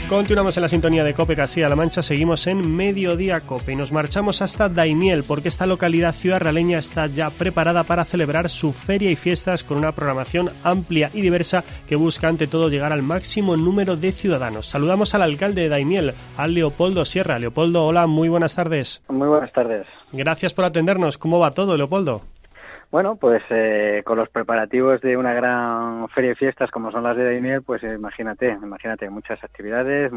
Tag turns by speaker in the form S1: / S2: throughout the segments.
S1: Continuamos en la sintonía de COPE Castilla-La Mancha, seguimos en Mediodía COPE y nos marchamos hasta Daimiel porque esta localidad ciudad-realeña está ya preparada para celebrar su feria y fiestas con una programación amplia y diversa que busca ante todo llegar al máximo número de ciudadanos. Saludamos al alcalde de Daimiel, a Leopoldo Sierra. Leopoldo, hola, muy buenas tardes.
S2: Muy buenas tardes.
S1: Gracias por atendernos. ¿Cómo va todo, Leopoldo?
S2: Bueno, pues con los preparativos de una gran feria y fiestas como son las de Daimiel, pues imagínate, muchas actividades,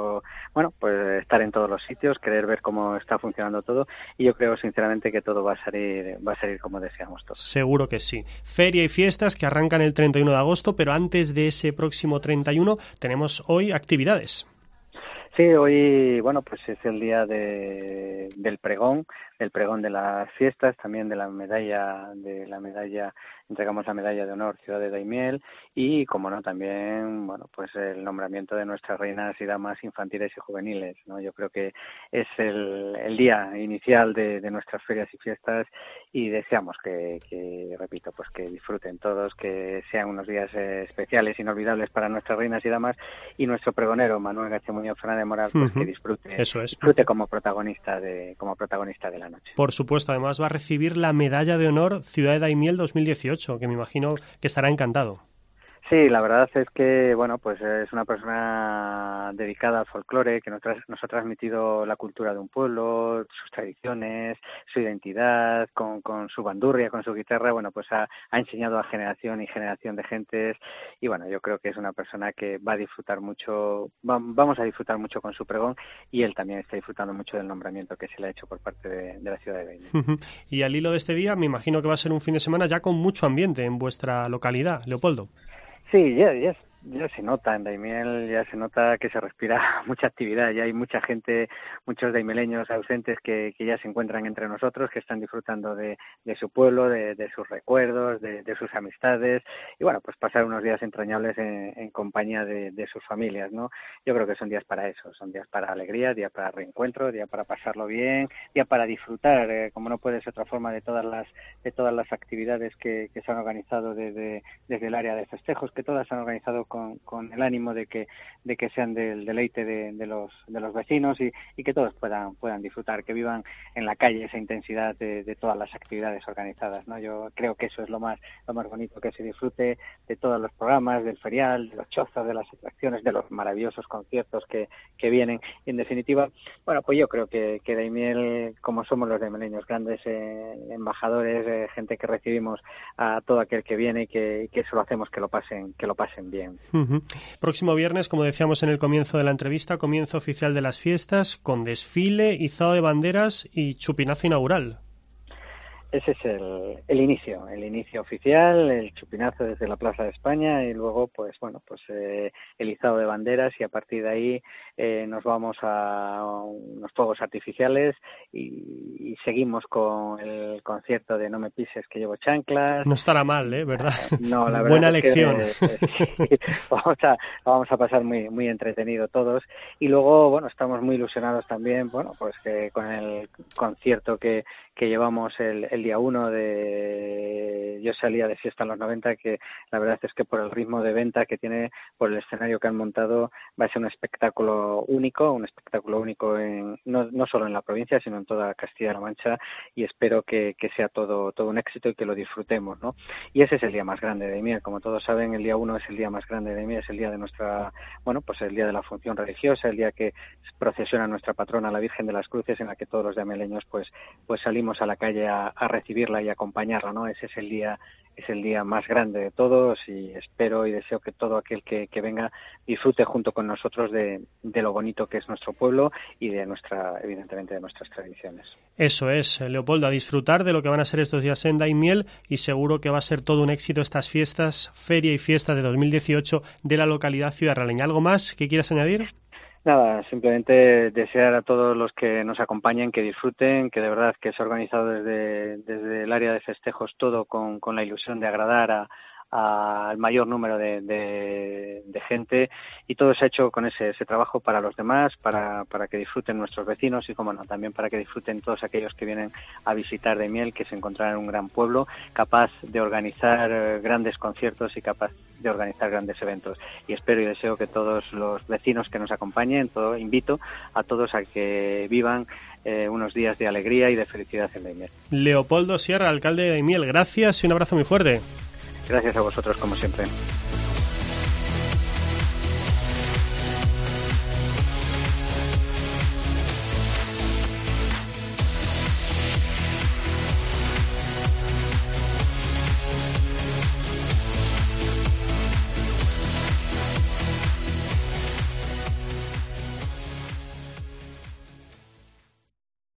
S2: pues estar en todos los sitios, querer ver cómo está funcionando todo, y yo creo sinceramente que todo va a salir como deseamos todos.
S1: Seguro que sí. Feria y fiestas que arrancan el 31 de agosto, pero antes de ese próximo 31 tenemos hoy actividades.
S2: Sí, hoy, pues es el día del pregón de las fiestas, también de la medalla, entregamos la medalla de honor Ciudad de Daimiel y, como no, también, pues el nombramiento de nuestras reinas y damas infantiles y juveniles, ¿no? Yo creo que es el día inicial de nuestras ferias y fiestas y deseamos que repito, pues que disfruten todos, que sean unos días especiales, inolvidables para nuestras reinas y damas, y nuestro pregonero Manuel García Muñoz Fernández Moral, pues que disfrute como protagonista de la noche.
S1: Por supuesto, además va a recibir la medalla de honor Ciudad de Daimiel 2018, que me imagino que estará encantado.
S2: Sí, la verdad es que, pues es una persona dedicada al folclore, que nos ha transmitido la cultura de un pueblo, sus tradiciones, su identidad, con su bandurria, con su guitarra, pues ha enseñado a generación y generación de gentes, y yo creo que es una persona que va a disfrutar mucho, vamos a disfrutar mucho con su pregón, y él también está disfrutando mucho del nombramiento que se le ha hecho por parte de la ciudad de Daimiel.
S1: Y al hilo de este día, me imagino que va a ser un fin de semana ya con mucho ambiente en vuestra localidad, Leopoldo.
S2: Sí, ya se nota en Daimiel, ya se nota que se respira mucha actividad, ya hay mucha gente, muchos daimeleños ausentes que ya se encuentran entre nosotros, que están disfrutando de su pueblo, de sus recuerdos, de sus amistades, y pues pasar unos días entrañables en compañía de sus familias, ¿no? Yo creo que son días para eso, son días para alegría, días para reencuentro, días para pasarlo bien, días para disfrutar, como no puede ser otra forma, de todas las actividades que se han organizado desde el área de festejos, que todas se han organizado con el ánimo de que sean del deleite de los vecinos y que todos puedan disfrutar, que vivan en la calle esa intensidad de todas las actividades organizadas, ¿no? Yo creo que eso es lo más bonito, que se disfrute de todos los programas, del ferial, de los chozos, de las atracciones, de los maravillosos conciertos que vienen. Y en definitiva, pues yo creo que Daimiel, como somos los daimeleños, grandes embajadores, gente que recibimos a todo aquel que viene y que eso lo hacemos que lo pasen bien.
S1: Próximo viernes, como decíamos en el comienzo de la entrevista, comienzo oficial de las fiestas con desfile, izado de banderas y chupinazo inaugural.
S2: Ese es el inicio oficial, el chupinazo desde la Plaza de España y luego el izado de banderas, y a partir de ahí nos vamos a unos fuegos artificiales y seguimos con el concierto de No me pises que llevo chanclas.
S1: No estará mal, ¿verdad?
S2: No, la verdad.
S1: Buena lección.
S2: Sí, vamos a pasar muy, muy entretenido todos, y luego estamos muy ilusionados también que con el concierto que llevamos el día 1 de Yo salía de fiesta en los 90, que la verdad es que por el ritmo de venta que tiene, por el escenario que han montado, va a ser un espectáculo único no solo en la provincia, sino en toda Castilla-La Mancha, y espero que sea todo un éxito y que lo disfrutemos, ¿no? Y ese es el día más grande de Daimiel. Como todos saben, el día 1 es el día más grande de Daimiel, es el día de nuestra, el día de la función religiosa, el día que procesiona nuestra patrona, la Virgen de las Cruces, en la que todos los daimeleños pues salimos a la calle a recibirla y acompañarla, ¿no? Ese es el día más grande de todos, y espero y deseo que todo aquel que venga disfrute junto con nosotros de lo bonito que es nuestro pueblo y evidentemente de nuestras tradiciones.
S1: Eso es, Leopoldo, a disfrutar de lo que van a ser estos días en Daimiel, y seguro que va a ser todo un éxito estas fiestas, feria y fiesta de 2018 de la localidad ciudad-realeña. ¿Algo más que quieras añadir?
S2: Nada, simplemente desear a todos los que nos acompañen que disfruten, que de verdad que se ha organizado desde el área de festejos todo con la ilusión de agradar al mayor número de gente, y todo se ha hecho con ese trabajo para los demás, para que disfruten nuestros vecinos y, como no, también para que disfruten todos aquellos que vienen a visitar Daimiel, que se encontrarán en un gran pueblo capaz de organizar grandes conciertos y capaz de organizar grandes eventos. Y espero y deseo que todos los vecinos que nos acompañen, invito a todos a que vivan unos días de alegría y de felicidad en Daimiel.
S1: Leopoldo Sierra, alcalde de Daimiel, gracias y un abrazo muy fuerte.
S2: Gracias a vosotros, como siempre.